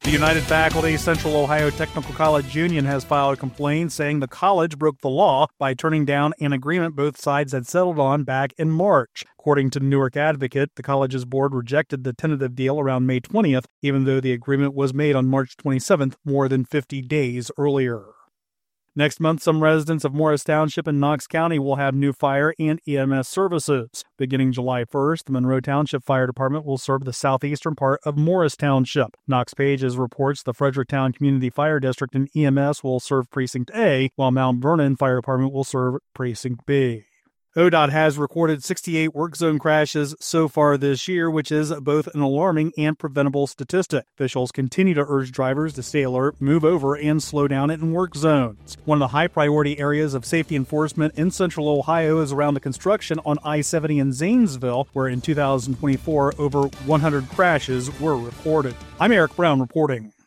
The United Faculty Central Ohio Technical College Union has filed a complaint saying the college broke the law by turning down an agreement both sides had settled on back in March. According to Newark Advocate, the college's board rejected the tentative deal around May 20th, even though the agreement was made on March 27th, more than 50 days earlier. Next month, some residents of Morris Township in Knox County will have new fire and EMS services. Beginning July 1st, the Monroe Township Fire Department will serve the southeastern part of Morris Township. Knox Pages reports the Fredericktown Community Fire District and EMS will serve Precinct A, while Mount Vernon Fire Department will serve Precinct B. ODOT has recorded 68 work zone crashes so far this year, which is both an alarming and preventable statistic. Officials continue to urge drivers to stay alert, move over, and slow down in work zones. One of the high-priority areas of safety enforcement in central Ohio is around the construction on I-70 in Zanesville, where in 2024, over 100 crashes were reported. I'm Eric Brown reporting.